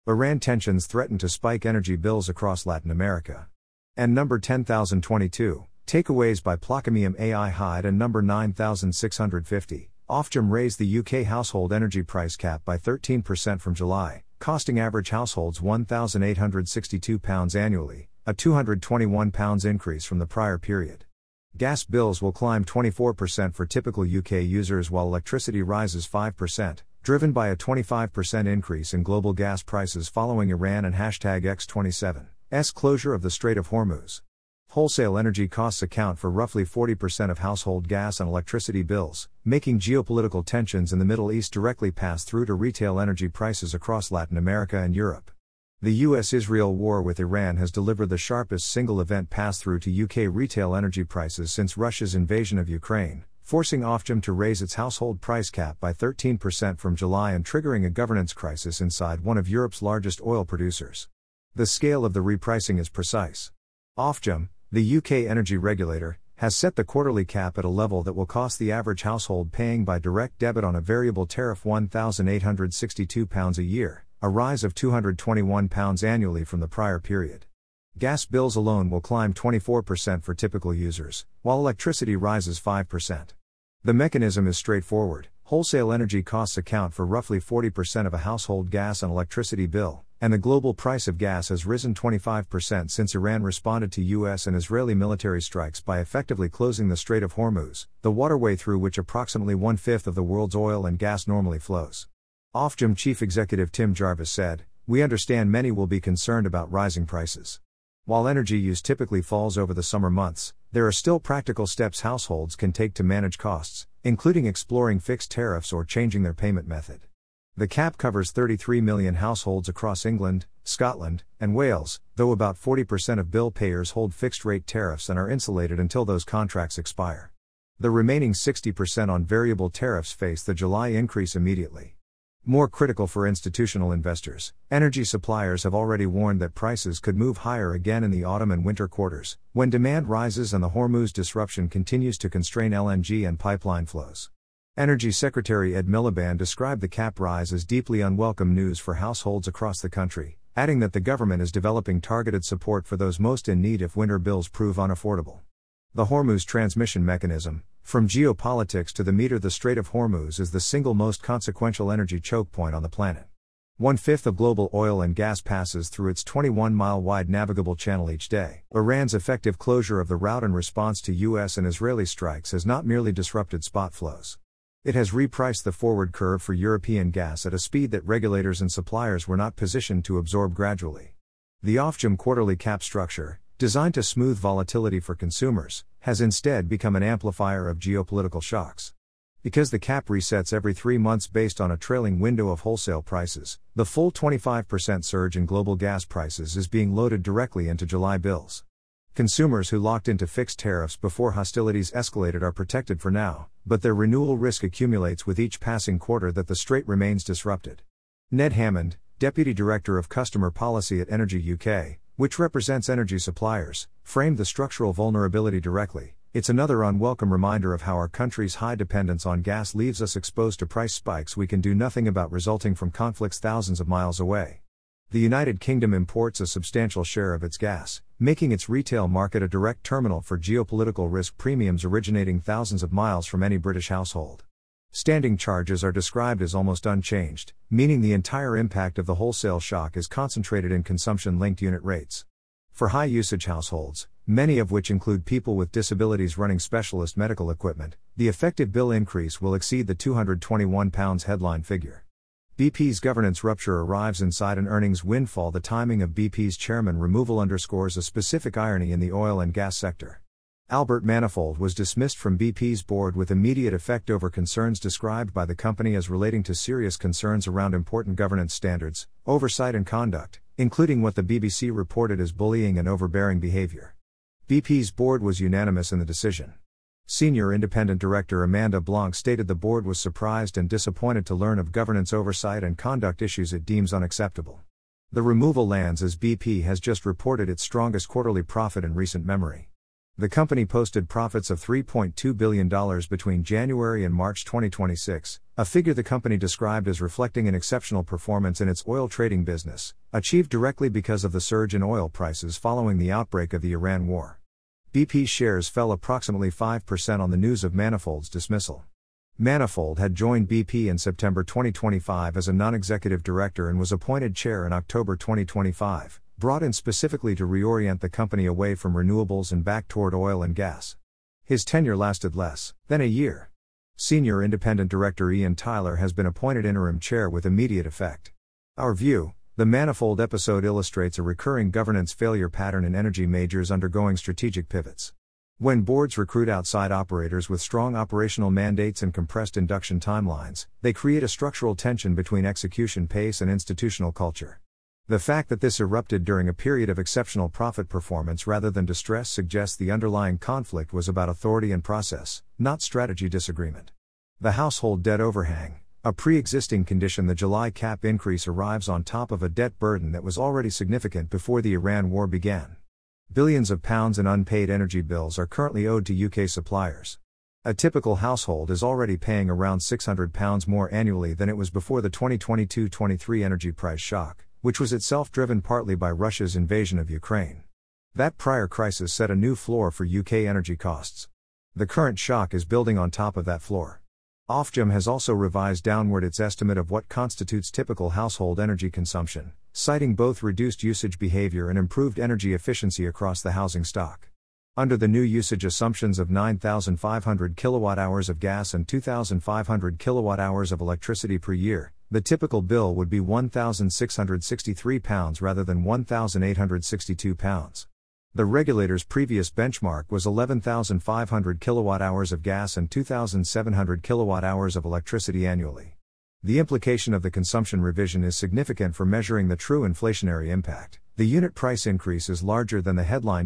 Iran tensions threaten to spike energy bills across Latin America. And number 10,022, takeaways by Placomium AI Hyde. And number 9,650, Ofgem raised the UK household energy price cap by 13% from July, costing average households £1,862 annually, a £221 increase from the prior period. Gas bills will climb 24% for typical UK users while electricity rises 5%, driven by a 25% increase in global gas prices following Iran and #X27's closure of the Strait of Hormuz. Wholesale energy costs account for roughly 40% of household gas and electricity bills, making geopolitical tensions in the Middle East directly pass through to retail energy prices across Latin America and Europe. The US-Israel war with Iran has delivered the sharpest single-event pass-through to UK retail energy prices since Russia's invasion of Ukraine, forcing Ofgem to raise its household price cap by 13% from July and triggering a governance crisis inside one of Europe's largest oil producers. The scale of the repricing is precise. Ofgem, the UK energy regulator, has set the quarterly cap at a level that will cost the average household paying by direct debit on a variable tariff £1,862 a year, a rise of £221 annually from the prior period. Gas bills alone will climb 24% for typical users, while electricity rises 5%. The mechanism is straightforward. Wholesale energy costs account for roughly 40% of a household gas and electricity bill, and the global price of gas has risen 25% since Iran responded to US and Israeli military strikes by effectively closing the Strait of Hormuz, the waterway through which approximately one-fifth of the world's oil and gas normally flows. Ofgem Chief Executive Tim Jarvis said, "We understand many will be concerned about rising prices. While energy use typically falls over the summer months, there are still practical steps households can take to manage costs, including exploring fixed tariffs or changing their payment method." The cap covers 33 million households across England, Scotland, and Wales, though about 40% of bill payers hold fixed-rate tariffs and are insulated until those contracts expire. The remaining 60% on variable tariffs face the July increase immediately. More critical for institutional investors, energy suppliers have already warned that prices could move higher again in the autumn and winter quarters, when demand rises and the Hormuz disruption continues to constrain LNG and pipeline flows. Energy Secretary Ed Miliband described the cap rise as deeply unwelcome news for households across the country, adding that the government is developing targeted support for those most in need if winter bills prove unaffordable. The Hormuz transmission mechanism, from geopolitics to the meter, the Strait of Hormuz is the single most consequential energy choke point on the planet. One-fifth of global oil and gas passes through its 21-mile-wide navigable channel each day. Iran's effective closure of the route in response to US and Israeli strikes has not merely disrupted spot flows. It has repriced the forward curve for European gas at a speed that regulators and suppliers were not positioned to absorb gradually. The Ofgem quarterly cap structure, designed to smooth volatility for consumers, has instead become an amplifier of geopolitical shocks. Because the cap resets every 3 months based on a trailing window of wholesale prices, the full 25% surge in global gas prices is being loaded directly into July bills. Consumers who locked into fixed tariffs before hostilities escalated are protected for now, but their renewal risk accumulates with each passing quarter that the strait remains disrupted. Ned Hammond, Deputy Director of Customer Policy at Energy UK, which represents energy suppliers, framed the structural vulnerability directly. "It's another unwelcome reminder of how our country's high dependence on gas leaves us exposed to price spikes we can do nothing about, resulting from conflicts thousands of miles away." The United Kingdom imports a substantial share of its gas, making its retail market a direct terminal for geopolitical risk premiums originating thousands of miles from any British household. Standing charges are described as almost unchanged, meaning the entire impact of the wholesale shock is concentrated in consumption-linked unit rates. For high-usage households, many of which include people with disabilities running specialist medical equipment, the effective bill increase will exceed the £221 headline figure. BP's governance rupture arrives inside an earnings windfall. The timing of BP's chairman removal underscores a specific irony in the oil and gas sector. Albert Manifold was dismissed from BP's board with immediate effect over concerns described by the company as relating to serious concerns around important governance standards, oversight and conduct, including what the BBC reported as bullying and overbearing behavior. BP's board was unanimous in the decision. Senior independent director Amanda Blanc stated the board was surprised and disappointed to learn of governance oversight and conduct issues it deems unacceptable. The removal lands as BP has just reported its strongest quarterly profit in recent memory. The company posted profits of $3.2 billion between January and March 2026, a figure the company described as reflecting an exceptional performance in its oil trading business, achieved directly because of the surge in oil prices following the outbreak of the Iran war. BP's shares fell approximately 5% on the news of Manifold's dismissal. Manifold had joined BP in September 2025 as a non-executive director and was appointed chair in October 2025, brought in specifically to reorient the company away from renewables and back toward oil and gas. His tenure lasted less than a year. Senior independent director Ian Tyler has been appointed interim chair with immediate effect. Our view: the Manifold episode illustrates a recurring governance failure pattern in energy majors undergoing strategic pivots. When boards recruit outside operators with strong operational mandates and compressed induction timelines, they create a structural tension between execution pace and institutional culture. The fact that this erupted during a period of exceptional profit performance rather than distress suggests the underlying conflict was about authority and process, not strategy disagreement. The household debt overhang, a pre-existing condition. The July cap increase arrives on top of a debt burden that was already significant before the Iran war began. Billions of pounds in unpaid energy bills are currently owed to UK suppliers. A typical household is already paying around £600 more annually than it was before the 2022-23 energy price shock, which was itself driven partly by Russia's invasion of Ukraine. That prior crisis set a new floor for UK energy costs. The current shock is building on top of that floor. Ofgem has also revised downward its estimate of what constitutes typical household energy consumption, citing both reduced usage behavior and improved energy efficiency across the housing stock. Under the new usage assumptions of 9,500 kilowatt-hours of gas and 2,500 kilowatt-hours of electricity per year, the typical bill would be £1,663 rather than £1,862. The regulator's previous benchmark was 11,500 kilowatt-hours of gas and 2,700 kilowatt-hours of electricity annually. The implication of the consumption revision is significant for measuring the true inflationary impact. The unit price increase is larger than the headline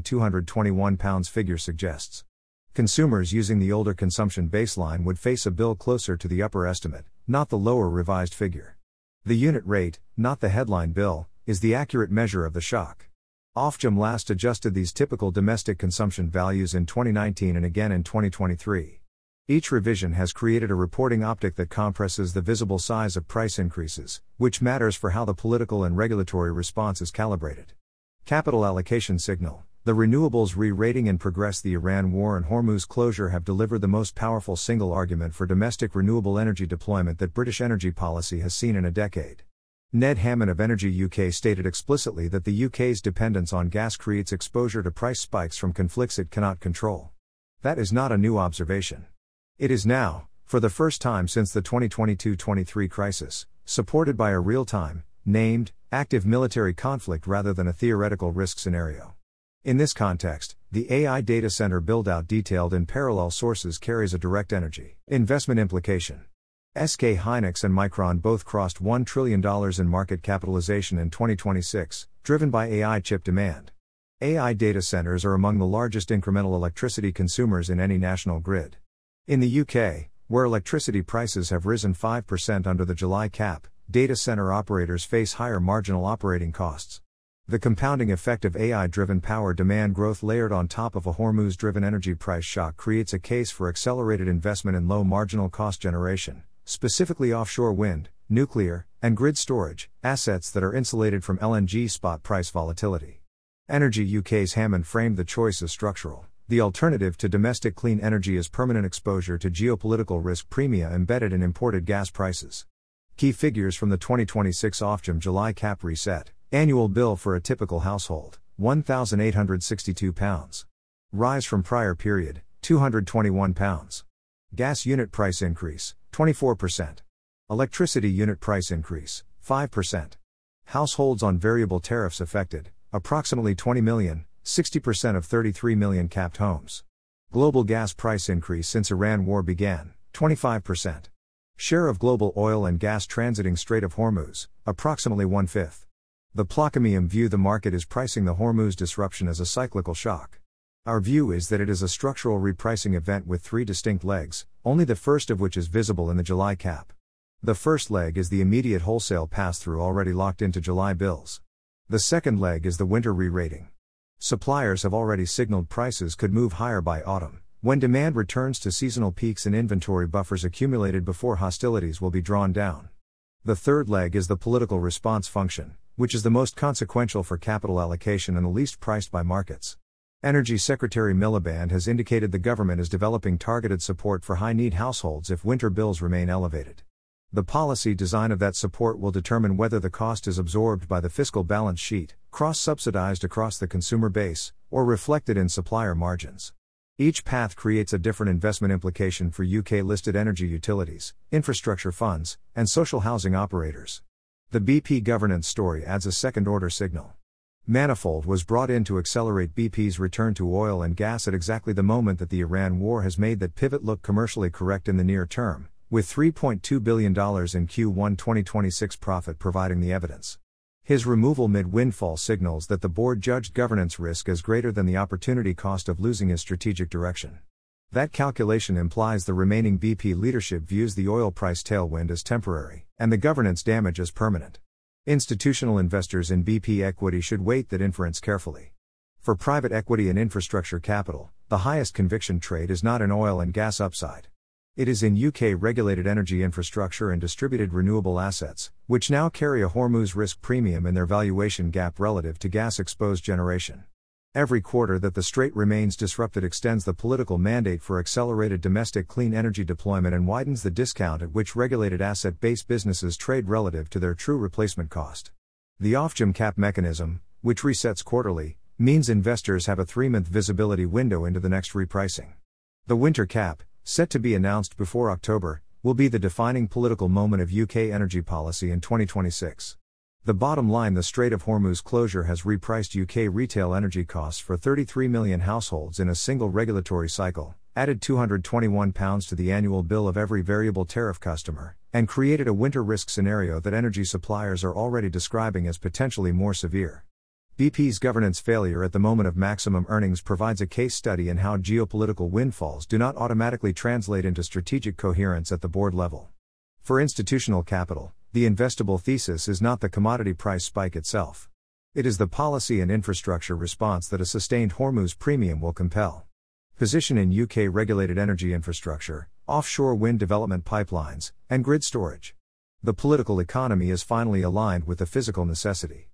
£221 figure suggests. Consumers using the older consumption baseline would face a bill closer to the upper estimate, not the lower revised figure. The unit rate, not the headline bill, is the accurate measure of the shock. Ofgem last adjusted these typical domestic consumption values in 2019 and again in 2023. Each revision has created a reporting optic that compresses the visible size of price increases, which matters for how the political and regulatory response is calibrated. Capital allocation signal: the renewables re-rating and progress. The Iran war and Hormuz closure have delivered the most powerful single argument for domestic renewable energy deployment that British energy policy has seen in a decade. Ned Hammond of Energy UK stated explicitly that the UK's dependence on gas creates exposure to price spikes from conflicts it cannot control. That is not a new observation. It is now, for the first time since the 2022-23 crisis, supported by a real-time, named, active military conflict rather than a theoretical risk scenario. In this context, the AI data center build-out detailed in parallel sources carries a direct energy investment implication. SK Hynix and Micron both crossed $1 trillion in market capitalization in 2026, driven by AI chip demand. AI data centers are among the largest incremental electricity consumers in any national grid. In the UK, where electricity prices have risen 5% under the July cap, data center operators face higher marginal operating costs. The compounding effect of AI-driven power demand growth layered on top of a Hormuz-driven energy price shock creates a case for accelerated investment in low marginal cost generation, specifically offshore wind, nuclear, and grid storage, assets that are insulated from LNG spot price volatility. Energy UK's Hammond framed the choice as structural. The alternative to domestic clean energy is permanent exposure to geopolitical risk premia embedded in imported gas prices. Key figures from the 2026 Ofgem July cap reset. Annual bill for a typical household, £1,862. Rise from prior period, £221. Gas unit price increase, 24%. Electricity unit price increase, 5%. Households on variable tariffs affected, approximately 20 million, 60% of 33 million capped homes. Global gas price increase since Iran war began, 25%. Share of global oil and gas transiting Strait of Hormuz, approximately 1/5. The Plaquemines view the market is pricing the Hormuz disruption as a cyclical shock. Our view is that it is a structural repricing event with three distinct legs, only the first of which is visible in the July cap. The first leg is the immediate wholesale pass-through already locked into July bills. The second leg is the winter re-rating. Suppliers have already signaled prices could move higher by autumn, when demand returns to seasonal peaks and inventory buffers accumulated before hostilities will be drawn down. The third leg is the political response function, which is the most consequential for capital allocation and the least priced by markets. Energy Secretary Miliband has indicated the government is developing targeted support for high-need households if winter bills remain elevated. The policy design of that support will determine whether the cost is absorbed by the fiscal balance sheet, cross-subsidized across the consumer base, or reflected in supplier margins. Each path creates a different investment implication for UK-listed energy utilities, infrastructure funds, and social housing operators. The BP governance story adds a second-order signal. Manifold was brought in to accelerate BP's return to oil and gas at exactly the moment that the Iran war has made that pivot look commercially correct in the near term, with $3.2 billion in Q1 2026 profit providing the evidence. His removal mid-windfall signals that the board judged governance risk as greater than the opportunity cost of losing his strategic direction. That calculation implies the remaining BP leadership views the oil price tailwind as temporary, and the governance damage as permanent. Institutional investors in BP equity should weight that inference carefully. For private equity and infrastructure capital, the highest conviction trade is not in oil and gas upside. It is in UK regulated energy infrastructure and distributed renewable assets, which now carry a Hormuz risk premium in their valuation gap relative to gas-exposed generation. Every quarter that the strait remains disrupted extends the political mandate for accelerated domestic clean energy deployment and widens the discount at which regulated asset-based businesses trade relative to their true replacement cost. The Ofgem cap mechanism, which resets quarterly, means investors have a 3-month visibility window into the next repricing. The winter cap, set to be announced before October, will be the defining political moment of UK energy policy in 2026. The bottom line: the Strait of Hormuz closure has repriced UK retail energy costs for 33 million households in a single regulatory cycle, added £221 to the annual bill of every variable tariff customer, and created a winter risk scenario that energy suppliers are already describing as potentially more severe. BP's governance failure at the moment of maximum earnings provides a case study in how geopolitical windfalls do not automatically translate into strategic coherence at the board level. For institutional capital, the investable thesis is not the commodity price spike itself. It is the policy and infrastructure response that a sustained Hormuz premium will compel. Position in UK regulated energy infrastructure, offshore wind development pipelines, and grid storage. The political economy is finally aligned with the physical necessity.